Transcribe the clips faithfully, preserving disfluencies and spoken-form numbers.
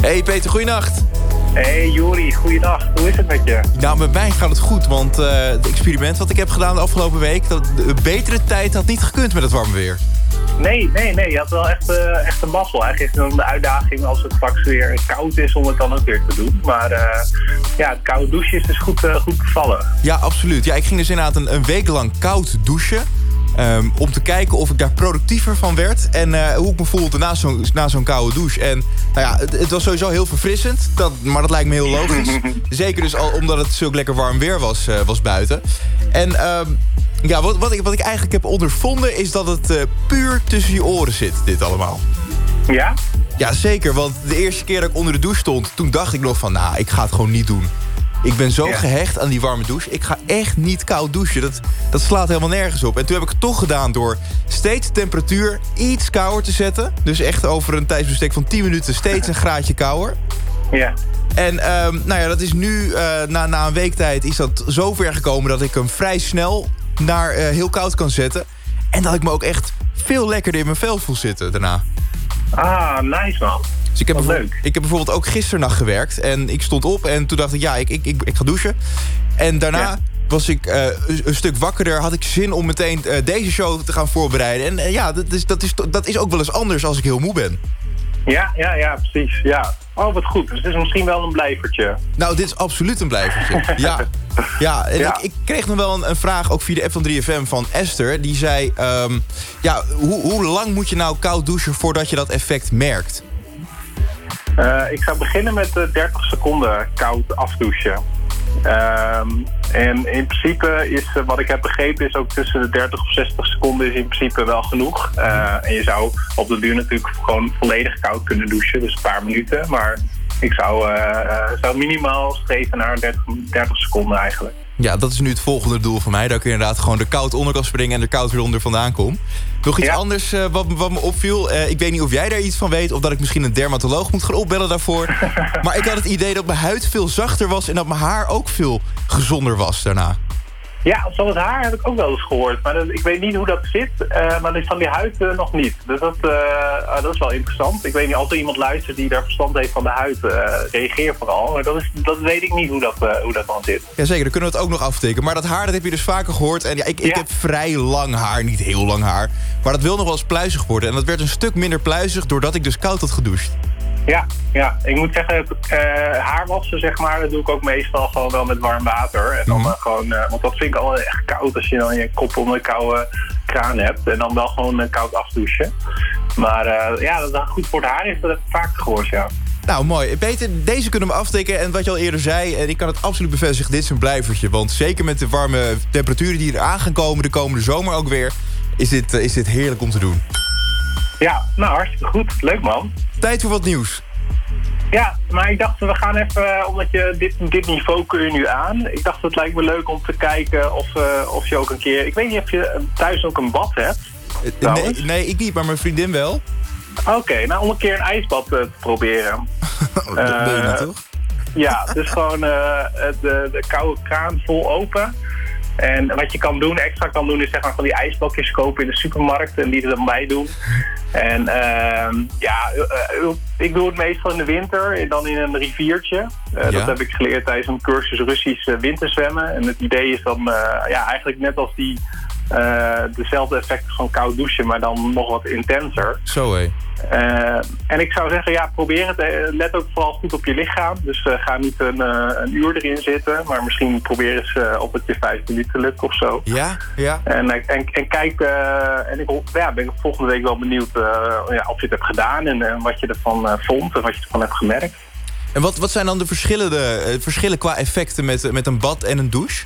Hey Peter, goeienacht. Hey Jori, goeiedag. Hoe is het met je? Nou, met mij gaat het goed, want uh, het experiment wat ik heb gedaan de afgelopen week... dat de betere tijd had niet gekund met het warme weer. Nee, nee, nee. Je had wel echt, uh, echt een mazzel. Eigenlijk is het dan de uitdaging als het straks weer koud is om het dan ook weer te doen. Maar uh, ja, het koude douchen is dus goed, uh, goed bevallen. Ja, absoluut. Ja, ik ging dus inderdaad een, een week lang koud douchen. Um, om te kijken of ik daar productiever van werd. En uh, hoe ik me voelde na zo'n, na zo'n koude douche. En nou ja, het, het was sowieso heel verfrissend. Dat, maar dat lijkt me heel logisch. Zeker dus al omdat het zulk lekker warm weer was, uh, was buiten. En um, ja, wat, wat, ik, wat ik eigenlijk heb ondervonden is dat het uh, puur tussen je oren zit, dit allemaal. Ja? Ja, zeker. Want de eerste keer dat ik onder de douche stond... toen dacht ik nog van, nou, ik ga het gewoon niet doen. Ik ben zo ja. gehecht aan die warme douche. Ik ga echt niet koud douchen. Dat, dat slaat helemaal nergens op. En toen heb ik het toch gedaan door steeds de temperatuur iets kouder te zetten. Dus echt over een tijdsbestek van tien minuten steeds een graadje kouder. Ja. En um, nou ja, dat is nu, uh, na, na een week tijd, is dat zo ver gekomen... dat ik hem vrij snel naar uh, heel koud kan zetten. En dat ik me ook echt veel lekkerder in mijn vel voel zitten daarna. Ah, nice man. Dus ik heb, leuk. ik heb bijvoorbeeld ook gisternacht gewerkt. En ik stond op en toen dacht ik, ja, ik, ik, ik, ik ga douchen. En daarna ja. was ik uh, een, een stuk wakkerder. Had ik zin om meteen uh, deze show te gaan voorbereiden. En uh, ja, dat is, dat, is, dat is ook wel eens anders als ik heel moe ben. Ja, ja, ja, precies. Ja. Oh, wat goed. Dus het is misschien wel een blijvertje. Nou, dit is absoluut een blijvertje. ja. Ja, en ja. Ik, ik kreeg nog wel een, een vraag, ook via de app van drie F M, van Esther. Die zei, um, ja, hoe, hoe lang moet je nou koud douchen voordat je dat effect merkt? Uh, ik zou beginnen met uh, dertig seconden koud afdouchen. Um, en in principe is, uh, wat ik heb begrepen, is ook tussen de dertig of zestig seconden is in principe wel genoeg. Uh, en je zou op de duur natuurlijk gewoon volledig koud kunnen douchen, dus een paar minuten. Maar ik zou, uh, uh, zou minimaal streven naar dertig, dertig seconden eigenlijk. Ja, dat is nu het volgende doel van mij. Dat ik inderdaad gewoon er koud onder kan springen en er koud weer onder vandaan kom. Nog iets ja. anders uh, wat, wat me opviel. Uh, ik weet niet of jij daar iets van weet, of dat ik misschien een dermatoloog moet gaan opbellen daarvoor. Maar ik had het idee dat mijn huid veel zachter was en dat mijn haar ook veel gezonder was daarna. Ja, van het haar heb ik ook wel eens gehoord. Maar dat, ik weet niet hoe dat zit. Uh, maar van die huid uh, nog niet. Dus dat, uh, uh, dat is wel interessant. Ik weet niet, als er iemand luistert die daar verstand heeft van de huid, uh, reageer vooral. Maar dat, is, dat weet ik niet hoe dat, uh, hoe dat dan zit. Jazeker, dan kunnen we het ook nog aftikken. Maar dat haar, dat heb je dus vaker gehoord. En ja, ik, ik ja. heb vrij lang haar, niet heel lang haar. Maar dat wil nog wel eens pluizig worden. En dat werd een stuk minder pluizig doordat ik dus koud had gedoucht. Ja, ja, ik moet zeggen, uh, haarwassen, zeg maar, dat doe ik ook meestal gewoon wel met warm water. En dan mm. uh, gewoon, uh, want dat vind ik al echt koud als je dan je kop onder een koude kraan hebt. En dan wel gewoon uh, koud afdouchen. Maar uh, ja, dat goed voor het haar is, dat heb ik vaak gehoord, ja. Nou, mooi. Peter, deze kunnen we aftikken. En wat je al eerder zei, en ik kan het absoluut bevestigen, dit is een blijvertje. Want zeker met de warme temperaturen die er aan gaan komen de komende zomer ook weer, is dit, uh, is dit heerlijk om te doen. Ja, nou hartstikke goed. Leuk man. Tijd voor wat nieuws. Ja, maar ik dacht, we gaan even, omdat je dit, dit niveau kun je nu aan. Ik dacht, het lijkt me leuk om te kijken of, uh, of je ook een keer... Ik weet niet of je thuis ook een bad hebt. Uh, nee, nee, ik niet, maar mijn vriendin wel. Oké, okay, nou om een keer een ijsbad uh, te proberen. oh, dat uh, ben je niet, toch? Ja, dus gewoon uh, de, de koude kraan vol open. En wat je kan doen, extra kan doen, is zeg maar van die ijsblokjes kopen in de supermarkt en die er dan bij doen. En uh, ja, uh, ik doe het meestal in de winter en dan in een riviertje. Uh, ja. Dat heb ik geleerd tijdens een cursus Russisch uh, winterzwemmen. En het idee is dan uh, ja, eigenlijk net als die uh, dezelfde effecten van koud douchen, maar dan nog wat intenser. Zo hé. Uh, en ik zou zeggen, ja, probeer het. Let ook vooral goed op je lichaam. Dus uh, ga niet een, uh, een uur erin zitten. Maar misschien probeer eens uh, op het je vijf minuten lukt of zo. Ja, ja. En, en, en kijk, uh, en ik ja, ben ik volgende week wel benieuwd uh, ja, of je het hebt gedaan. En uh, wat je ervan uh, vond en wat je ervan hebt gemerkt. En wat, wat zijn dan de verschillende, uh, verschillen qua effecten met, met een bad en een douche?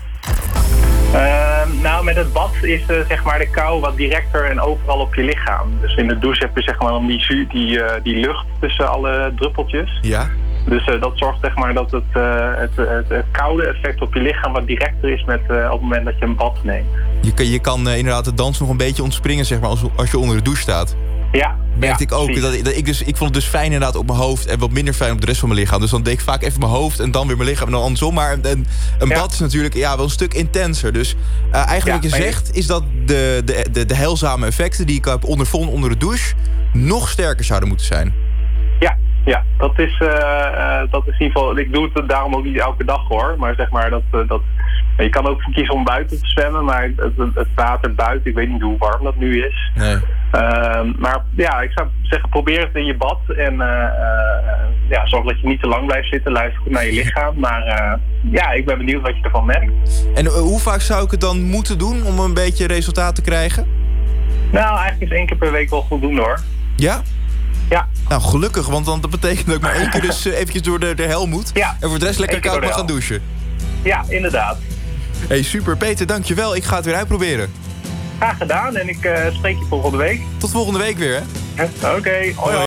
Uh, nou, met het bad is uh, zeg maar de kou wat directer en overal op je lichaam. Dus in de douche heb je zeg maar dan die, die, uh, die lucht tussen alle druppeltjes. Ja. Dus uh, dat zorgt zeg maar dat het, uh, het, het, het koude effect op je lichaam wat directer is met, uh, op het moment dat je een bad neemt. Je kan, je kan uh, inderdaad de dans nog een beetje ontspringen zeg maar als, als je onder de douche staat. Ja. Merkte ja, ik ook. Dat, dat ik, dus, ik vond het dus fijn inderdaad op mijn hoofd en wat minder fijn op de rest van mijn lichaam. Dus dan deed ik vaak even mijn hoofd en dan weer mijn lichaam en dan andersom. Maar een, een ja. bad is natuurlijk ja, wel een stuk intenser. Dus uh, eigenlijk ja, wat je zegt je... is dat de, de, de, de heilzame effecten die ik heb ondervonden onder de douche nog sterker zouden moeten zijn. Ja, Ja, dat is, uh, uh, dat is in ieder geval... Ik doe het daarom ook niet elke dag hoor. Maar zeg maar, dat, uh, dat, je kan ook kiezen om buiten te zwemmen. Maar het, het water buiten, ik weet niet hoe warm dat nu is. Nee. Uh, maar ja, ik zou zeggen, probeer het in je bad. En uh, uh, ja, zorg dat je niet te lang blijft zitten. Luister goed naar je lichaam. Maar uh, ja, ik ben benieuwd wat je ervan merkt. En uh, hoe vaak zou ik het dan moeten doen om een beetje resultaat te krijgen? Nou, eigenlijk is één keer per week wel goed doen hoor. Ja? Ja. Nou, gelukkig, want dan, dat betekent dat ik maar één keer dus uh, eventjes door de, de hel moet. Ja. En voor de rest lekker koud mag gaan douchen. Ja, inderdaad. Hey, super. Peter, dankjewel. Ik ga het weer uitproberen. Graag gedaan en ik uh, spreek je volgende week. Tot volgende week weer, hè? Oké, okay. Hoi.